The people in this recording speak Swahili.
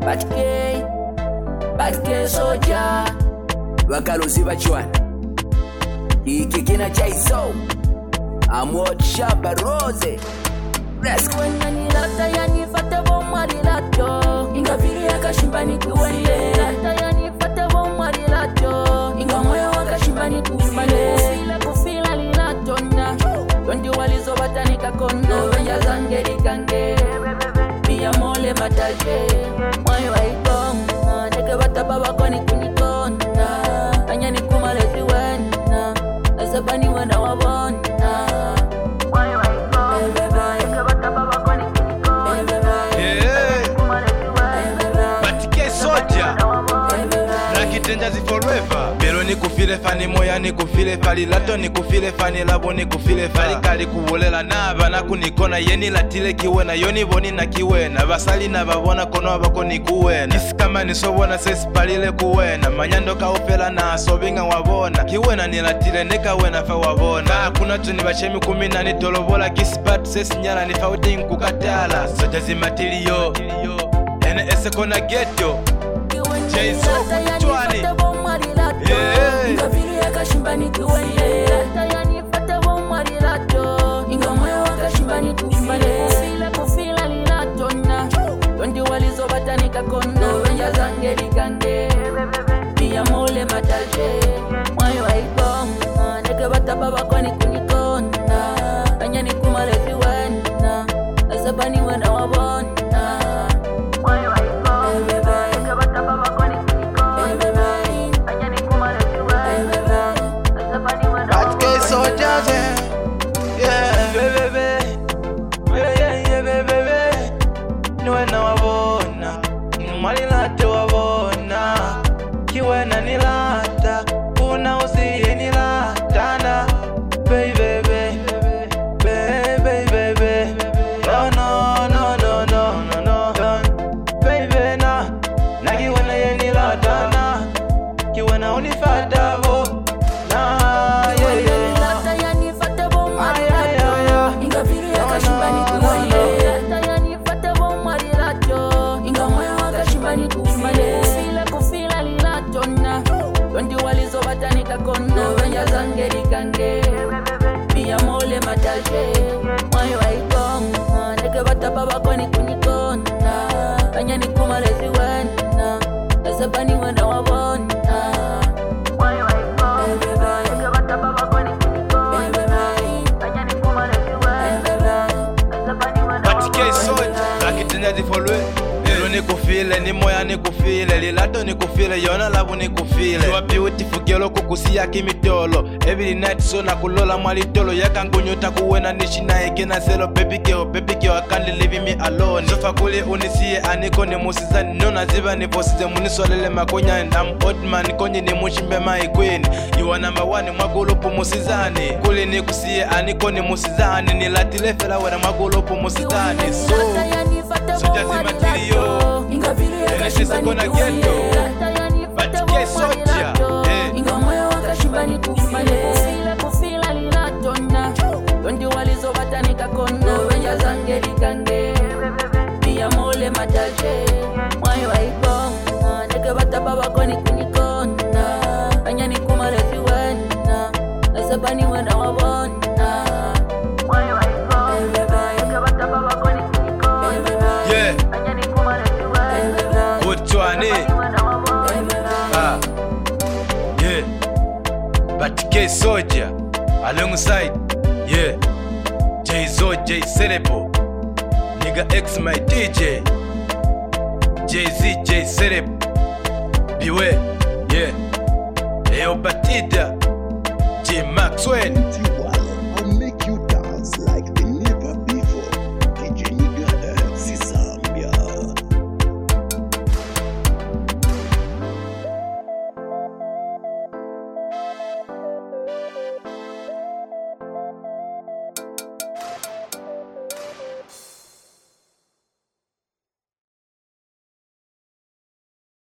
Batke soja Wakalusi bachwana Iki kina chaiso Amwot shaba rose Wena nilata ya nifate bomari lato Inga vili ya kashimbani kuwele Nilata ya nifate bomari lato Inga moyo wa kashimbani kuwele Kufila lilato na Tondi walizo batani kakona Wenja zangeri kange Pia mole mataje Moyo wa ikonga Neke bata baba koni kunikona Anya ni kumalezi wena Asabani wana wabona Tenjazi forever Belo ni kufile fani moya ni kufile fali Lato ni kufile fani labo ni kufile fali Kali kuwolela naba na kunikona Yeni latile kiwena yoni boni na kiwena Basali na babona kono wabako ni kuwena Isi kama ni sobona sesi palile kuwena Manyando ka ufela na asobinga wabona Kiwena ni latile neka wena fa wabona Kuna tuni bachemi kumina ni tolobola Kisipatu sesi nyala ni fauding kukatala Sojazi matiliyo Ene ese kona ghetto Jaiso kuchwani Inga vili ya kashimbani kuwele Taya nifate bomari lato Inga moyo wa kashimbani kuwele Kufila lilato na Tondi walizo batani kakona Wenja zangeri kange Pia mole mataje Moyo wa ikonga Neke bata baba kwani kunikona Anya ni kumalezi wena Asabani wena wabona Moyo wa ikonga Niwena wabona Mwalilate wabona Kiwena nilata Una usiye nilatana Baby Baby No Baby na kiwena ye nilatana Kiwena unifata bo Kufila lilato na Tondi walizo batani kakona Wenja zangeri kange Pia mole mataje Moyo wa ikonga Neke bata baba kwani kunikona Anya ni kumalezi wena Asabani wena wabona Moyo wa ikonga Neke bata baba kwani kunikona Anya ni kumalezi wena Asabani wena wabona Batike soja Lakitenya zifoloe ni kufile, ni moya ni kufile Lilato ni kufile, yona labu ni kufile You are beautiful girl kukusiya kimitolo Every night so na kulola mwalitolo Yaka ngunyuta kuwena nishina ikina selo Baby girl, I can't leave me alone Sofa kuli unisiye aniko ni musizani Nona ziba ni vosize munisolele makonya And I'm old man konyi ni mushimbe my queen You are number one mwagulupu musizani Kuli ni kusiye aniko ni musizani Nilatile fela wena mwagulupu musizani Sojazi matiliyo Inga vili ya kashimbani kuwele Batike soja Inga moyo wa kashimbani kuwele Kufila lilato na Tondi walizo batani kakona Wenja zangeri kange Pia mole mataje Moyo wa ikonga Neke bata baba kwani kunikona Anya ni kumalezi wena Asabani wena wabona Moyo wa ikonga Neke bata baba kwani kunikona Kuchwani Batike soja Alongside Jaizo J Celebo Nigga X my DJ Jay-Z J Celebo Beware Eo Batida J Maxwell